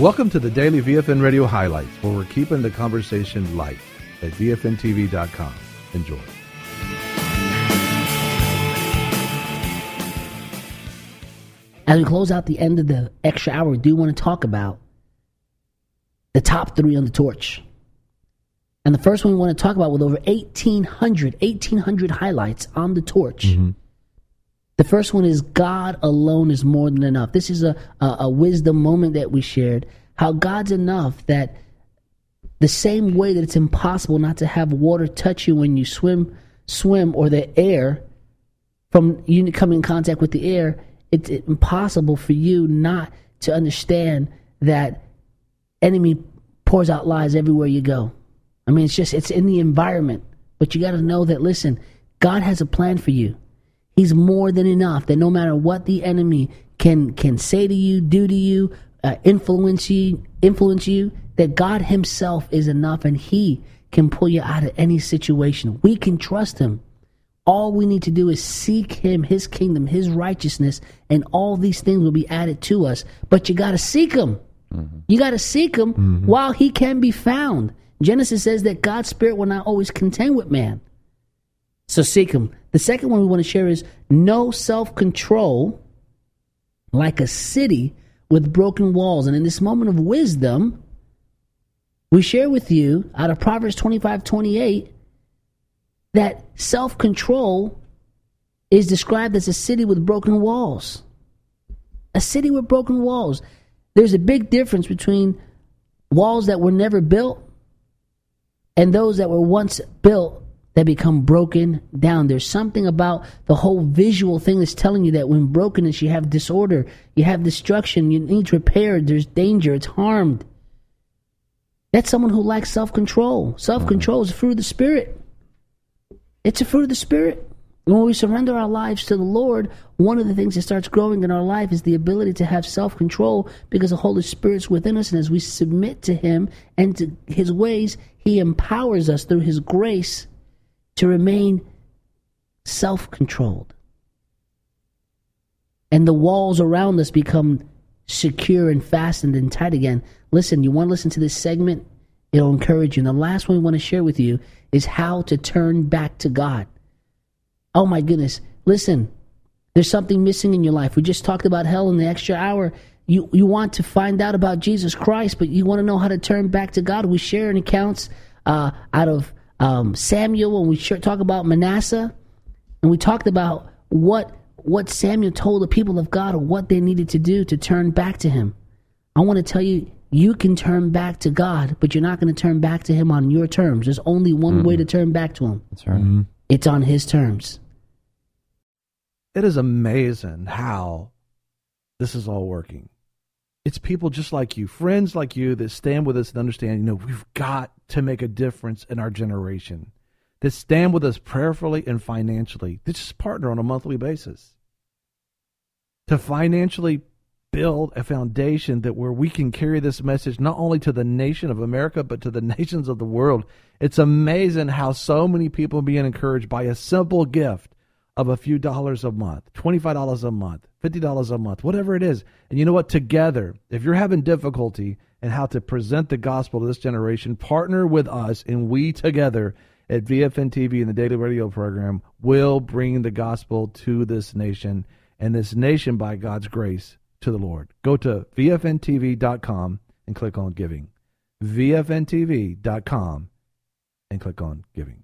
Welcome to the Daily VFN Radio Highlights, where we're keeping the conversation light at VFNTV.com. Enjoy. As we close out the end of the extra hour, we do want to talk about the top 3 on the torch. And the first one we want to talk about, with over 1,800 highlights on the torch. Mm-hmm. The first one is God alone is more than enough. This is a wisdom moment that we shared, how God's enough that the same way that it's impossible not to have water touch you when you swim, or the air, from you coming in contact with the air, it's impossible for you not to understand that enemy pours out lies everywhere you go. I mean, it's in the environment. But you got to know that, listen, God has a plan for you. He's more than enough, that no matter what the enemy can say to you, do to you, influence you, that God himself is enough, and he can pull you out of any situation. We can trust him. All we need to do is seek him, his kingdom, his righteousness, and all these things will be added to us. But you got to seek him. Mm-hmm. You got to seek him while he can be found. Genesis says that God's spirit will not always contend with man. So seek him. The second one we want to share is no self-control like a city with broken walls. And in this moment of wisdom, we share with you out of Proverbs 25:28 that self-control is described as a city with broken walls. A city with broken walls. There's a big difference between walls that were never built and those that were once built that become broken down. There's something about the whole visual thing that's telling you that when brokenness, you have disorder, you have destruction, you need repair, there's danger, it's harmed. That's someone who lacks self-control. Self-control is a fruit of the Spirit. It's a fruit of the Spirit. And when we surrender our lives to the Lord, one of the things that starts growing in our life is the ability to have self-control, because the Holy Spirit's within us. And as we submit to him and to his ways, he empowers us through his grace to remain self-controlled. And the walls around us become secure and fastened and tight again. Listen, you want to listen to this segment? It'll encourage you. And the last one we want to share with you is how to turn back to God. Oh my goodness. Listen, there's something missing in your life. We just talked about hell in the extra hour. You want to find out about Jesus Christ, but you want to know how to turn back to God. We share in accounts out of Samuel, when we talk about Manasseh, and we talked about what Samuel told the people of God, or what they needed to do to turn back to him. I want to tell you, you can turn back to God, but you're not going to turn back to him on your terms. There's only one way to turn back to him. That's right. Mm-hmm. It's on his terms. It is amazing how this is all working. It's people just like you, friends like you, that stand with us and understand, we've got to make a difference in our generation, that stand with us prayerfully and financially, that just partner on a monthly basis to financially build a foundation that where we can carry this message not only to the nation of America, but to the nations of the world. It's amazing how so many people are being encouraged by a simple gift of a few dollars a month, $25 a month, $50 a month, whatever it is. And you know what? Together, if you're having difficulty in how to present the gospel to this generation, partner with us, and we together at VFN TV and the Daily Radio program will bring the gospel to this nation, and this nation, by God's grace, to the Lord. Go to VFNTV.com and click on giving. VFNTV.com and click on giving.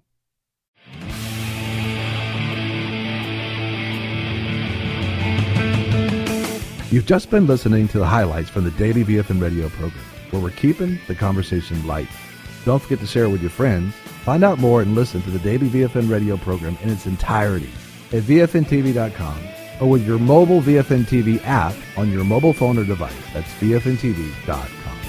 You've just been listening to the highlights from the Daily VFN Radio program, where we're keeping the conversation light. Don't forget to share it with your friends. Find out more and listen to the Daily VFN Radio program in its entirety at VFNTV.com or with your mobile VFN TV app on your mobile phone or device. That's VFNTV.com.